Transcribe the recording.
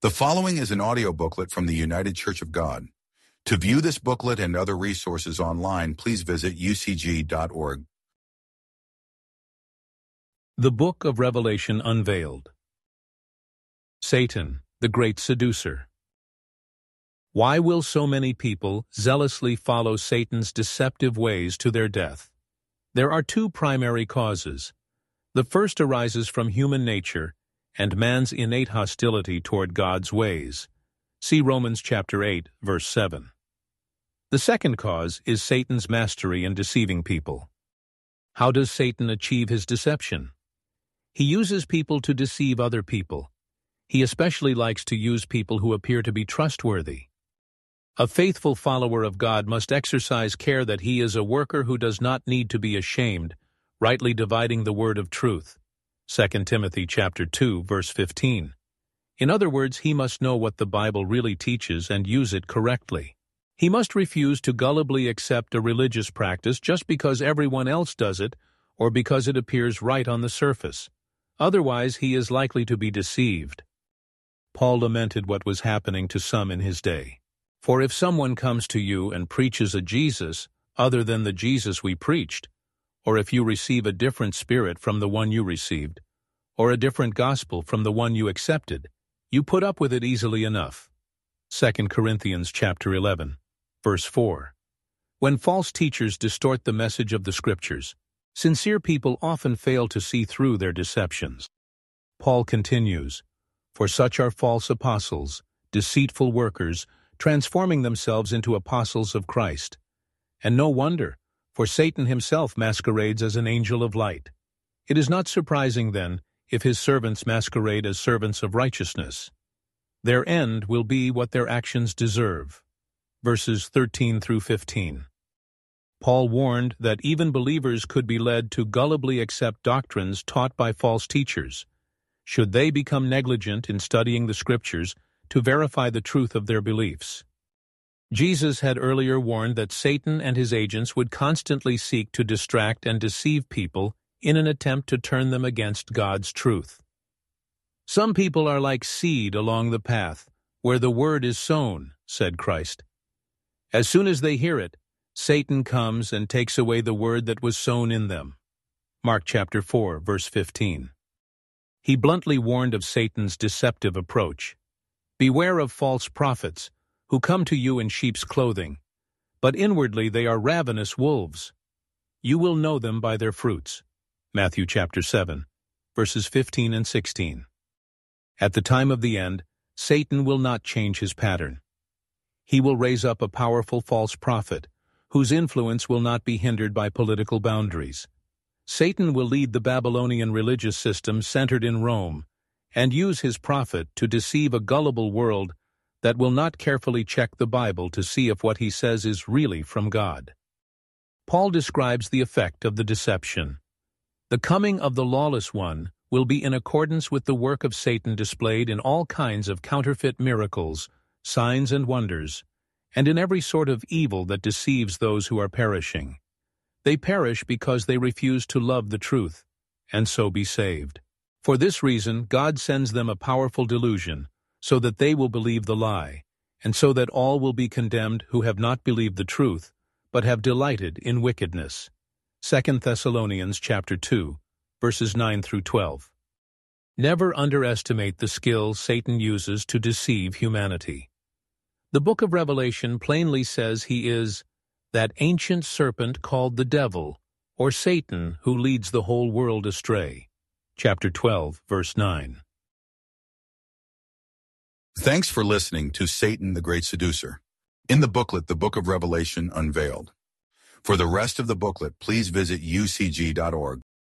The following is an audio booklet from the United Church of God. To view this booklet and other resources online, please visit ucg.org. The Book of Revelation Unveiled. Satan, the Great Seducer. Why will so many people zealously follow Satan's deceptive ways to their death? There are two primary causes. The first arises from human nature and man's innate hostility toward God's ways. See Romans chapter 8, verse 7. The second cause is Satan's mastery in deceiving people. How does Satan achieve his deception? He uses people to deceive other people. He especially likes to use people who appear to be trustworthy. A faithful follower of God must exercise care that he is a worker who does not need to be ashamed, rightly dividing the word of truth. 2 Timothy chapter 2, verse 15. In other words, he must know what the Bible really teaches and use it correctly. He must refuse to gullibly accept a religious practice just because everyone else does it or because it appears right on the surface. Otherwise, he is likely to be deceived. Paul lamented what was happening to some in his day. For if someone comes to you and preaches a Jesus other than the Jesus we preached, or if you receive a different spirit from the one you received, or a different gospel from the one you accepted, you put up with it easily enough. 2 Corinthians chapter 11, verse 4. When false teachers distort the message of the Scriptures, sincere people often fail to see through their deceptions. Paul continues, "For such are false apostles, deceitful workers, transforming themselves into apostles of Christ. And no wonder, for Satan himself masquerades as an angel of light. It is not surprising, then, if his servants masquerade as servants of righteousness. Their end will be what their actions deserve." Verses 13 through 15. Paul warned that even believers could be led to gullibly accept doctrines taught by false teachers, should they become negligent in studying the Scriptures to verify the truth of their beliefs. Jesus had earlier warned that Satan and his agents would constantly seek to distract and deceive people in an attempt to turn them against God's truth. "Some people are like seed along the path, where the word is sown," said Christ. As soon as they hear it, Satan comes and takes away the word that was sown in them. Mark chapter 4, verse 15. He bluntly warned of Satan's deceptive approach. "Beware of false prophets, who come to you in sheep's clothing, but inwardly they are ravenous wolves. You will know them by their fruits." Matthew chapter 7, verses 15 and 16. At the time of the end, Satan will not change his pattern. He will raise up a powerful false prophet, whose influence will not be hindered by political boundaries. Satan will lead the Babylonian religious system centered in Rome, and use his prophet to deceive a gullible world that will not carefully check the Bible to see if what he says is really from God. Paul describes the effect of the deception. The coming of the lawless one will be in accordance with the work of Satan displayed in all kinds of counterfeit miracles, signs and wonders, and in every sort of evil that deceives those who are perishing. They perish because they refuse to love the truth, and so be saved. For this reason, God sends them a powerful delusion, so that they will believe the lie, and so that all will be condemned who have not believed the truth, but have delighted in wickedness. 2 Thessalonians chapter 2, verses 9 through 12. Never underestimate the skill Satan uses to deceive humanity. The book of Revelation plainly says he is that ancient serpent called the devil, or Satan, who leads the whole world astray. Chapter 12, verse 9. Thanks for listening to Satan, the Great Seducer. In the booklet, The Book of Revelation Unveiled. For the rest of the booklet, please visit ucg.org.